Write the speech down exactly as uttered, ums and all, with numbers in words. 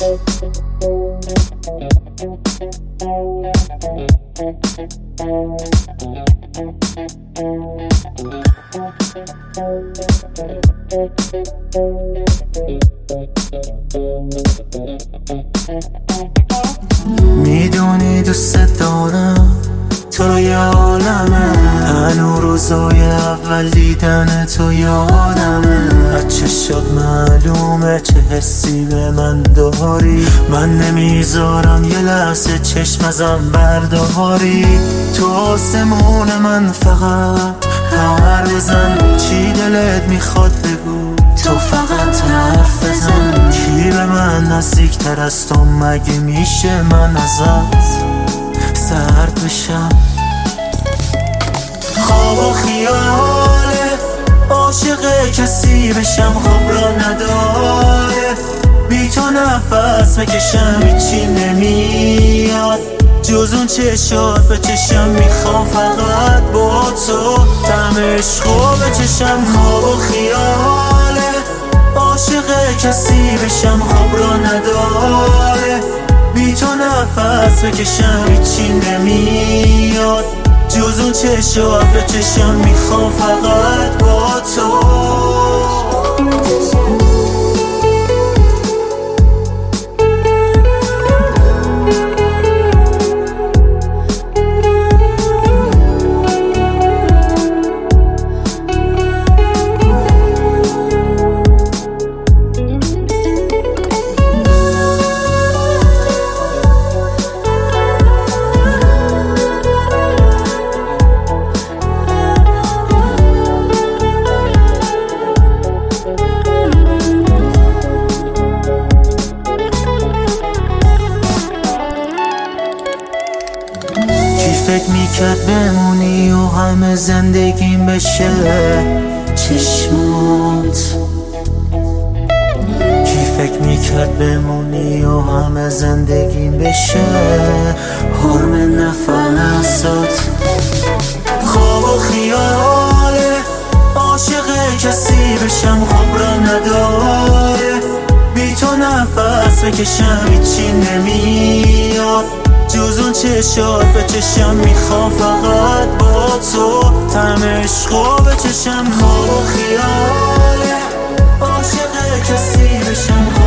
میدونی دوست دارم تو رو یه عالمه، هنو روزای اول دیدن تو یادمه. از چشات معلومه چه حسی به من داری، من نمیذارم یه لحظه چشم ازم برداری. تو آسمون من فقط حرف بزن، چی دلت میخواد بگو تو فقط حرف بزن. کی به من نزدیکتر از تو مگه میشه من ازت سرد بشم؟ خواب و خیاله عاشق کسی بشم، خواب را نداره بی تو نفس بکشم، هیچی نمیاد جز اون چشات به چشم. میخوام فقط با تو طعم عشقو بچشم. خواب و خیاله عاشق کسی بشم، خواب را نداره بی تو نفس بکشم، هیچی نمیاد جز اون چشات به چشم. میخوام فقط با تو. فکر میکرد بمونی و همه زندگیم بشه چشمات، کی فکر میکرد بمونی و همه زندگیم بشه حرم نفسات. خواب و خیاله عاشق کسی بشم، خواب را نداره بی تو نفس بکشم، هیچی نمیاد جز اون چشات به چشم. میخوام فقط با تو طعم عشقو بچشم. خواب و خیاله عاشق کسی بشم.